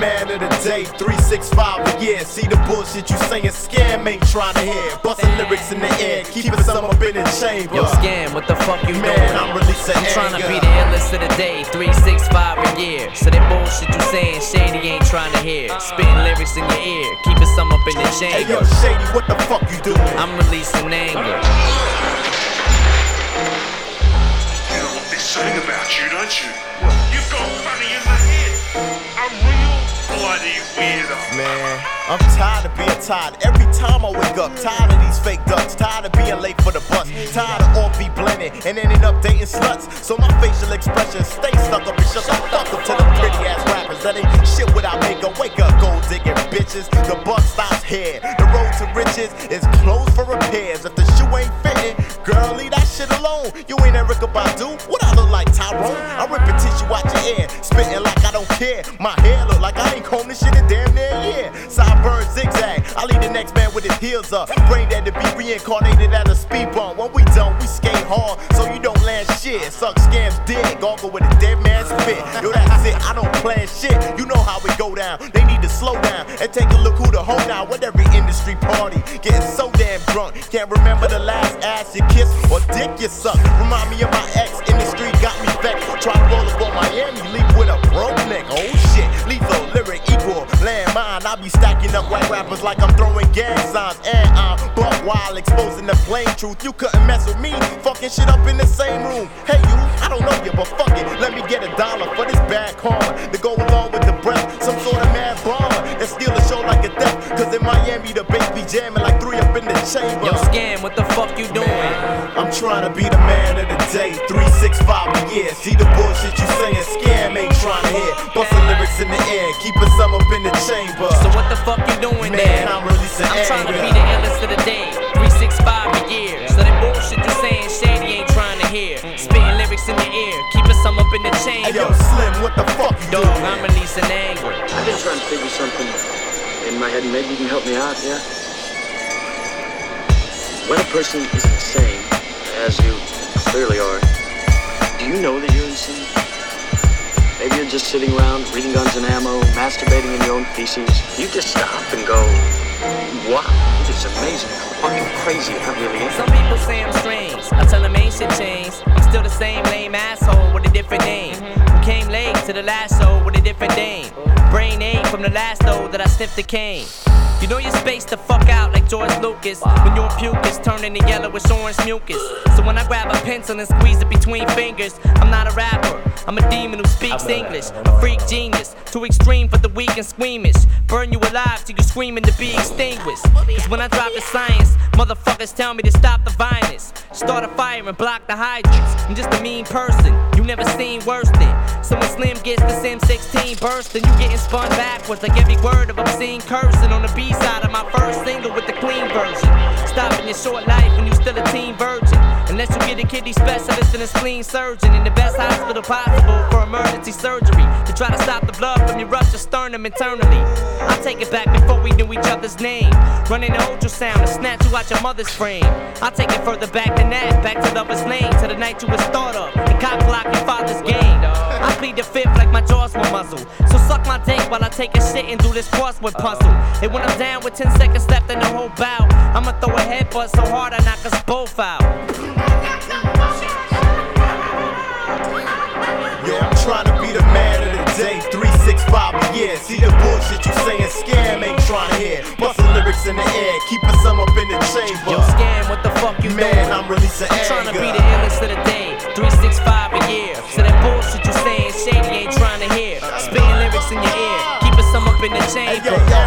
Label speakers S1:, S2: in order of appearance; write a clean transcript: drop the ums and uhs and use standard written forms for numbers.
S1: man of the day, 365 a year. See the bullshit you saying, Scam ain't trying to hear. Bustin' lyrics in the air, keeping some up in the chamber.
S2: Yo, Scam, what the fuck you doing?
S1: Man, I'm releasing
S2: I'm trying to be the illest of the day, 365 a year. So that bullshit you saying, Shady ain't trying to hear. Spitting lyrics in your ear, keeping some up in the chamber.
S1: Hey yo, Shady, what the fuck you doing?
S2: I'm releasing anger.
S3: You know what they're saying about you, don't you? You've got funny in the head. A real bloody weirdo.
S1: Man, I'm tired of being tired. Every time I wake up, tired of these fake ducks. Tired of being late for the bus. Tired of all be blending and ending up dating sluts. So my facial expressions stay stuck up and shut the fuck up to the pretty ass rappers that ain't shit without makeup. Wake up, gold digging bitches. The buck stops here. The road to riches is closed for repairs. If the shoe ain't fitting, girl, leave that shit alone. You ain't Erykah Badu. What I look like, Tyrone? I'm ripping tissue out your ear, spitting like I don't care. My hair look like I ain't combed this shit in damn near a year. Sideburn zigzag. I leave the next man with his heels up. Brain dead to be reincarnated at a speed bump. When we done, we skate hard, so you don't land shit. Suck Scam's dick, gargle with a dead man's spit. Yo, that's it, I don't plan shit. You know how it go down. They need to slow down and take a look who the hoe now. With every industry party, getting so damn drunk. Can't remember the last ass you kissed or dick you sucked. Remind me of my ex in the street, got me vexed. Try to roll up on Miami, leave with a broke neck. Oh shit, lethal, lyric equal, landmine. I be stacking up white rappers like I'm throwing gang signs. And I'm buck wild, exposing the plain truth. You couldn't mess with me, fucking shit up in the same room. Hey you, I don't know you, but fuck it. Let me get $1 for this bad karma to go along with the breath. Some sort of mad bomber and steal a show like a death. Cause in Miami the bass be jamming like 3 up in the chamber.
S2: Yo, Scam, what the fuck you doing?
S1: Man, I'm trying to be the man of the day, 365 a year. See the bullshit you saying, Scam ain't trying to hear. Bustin' lyrics in the air, keeping some up in the chamber.
S2: So what the fuck you doing,
S1: man? I'm releasing
S2: I'm trying to
S1: anger.
S2: be the illest of the day, 365 a year. So that bullshit you saying, Shady ain't trying to hear. Spitting lyrics in the ear, keeping some up in the chamber.
S1: Hey yo, Slim, what the fuck you
S2: Dog,
S1: doing?
S2: I'm releasing anger.
S4: I've been trying to figure something in my head, and maybe you can help me out, yeah? When a person is insane, as you clearly are, do you know that you're insane? Maybe you're just sitting around reading Guns and Ammo, masturbating in your own feces. You just stop and go, wow, it's amazing how fucking crazy I really am.
S2: Some people say I'm strange. I tell them ain't shit changed. I'm still the same lame asshole with a different name. Who came late to the last show with a different name. Brain ache from the last though that I sniffed the cane. You know you're spaced the fuck out like George Lucas. When your puke is turning to yellowish orange mucus. So when I grab a pencil and squeeze it between fingers, I'm not a rapper, I'm a demon who speaks English. A freak genius, too extreme for the weak and squeamish. Burn you alive till you screaming to be extinguished. Cause when I drop the science, motherfuckers tell me to stop the violence. Start a fire and block the hydrants. I'm just a mean person, you never seen worse than. So when Slim gets the M16 bursting, you getting spun backwards like every word of obscene cursing on the B-side of my first single with the clean version. Stopping your short life when you still a teen virgin. Unless you get a kidney specialist and a spleen surgeon in the best hospital possible for emergency surgery to try to stop the blood from your ruptured sternum internally. I'll take it back before we knew each other's name. Running the ultrasound and snatch you out your mother's frame. I'll take it further back than that, back to Lover's Lane, to the night you was thought of and cock block your father's game. I plead the fifth like my jaws were muzzled. So suck my dick while I take a shit and do this crossword puzzle. And when I'm down with 10 seconds left in the whole bout, I'ma throw a headbutt so hard I knock us both out.
S1: Yeah, I'm trying to be the man of the day, 365 a year. See the bullshit you saying, Scam ain't trying to hear. Bustin' lyrics in the air, keeping some up in the chamber.
S2: Yo, Scam, what the fuck you
S1: Man,
S2: doing?
S1: I'm releasing
S2: I'm
S1: anger.
S2: trying to be the illest of the day, 365 a year. So that bullshit you saying, Shady ain't trying to hear. Spitting lyrics in your ear, keeping some up in the
S1: Hey,
S2: chamber.
S1: yo,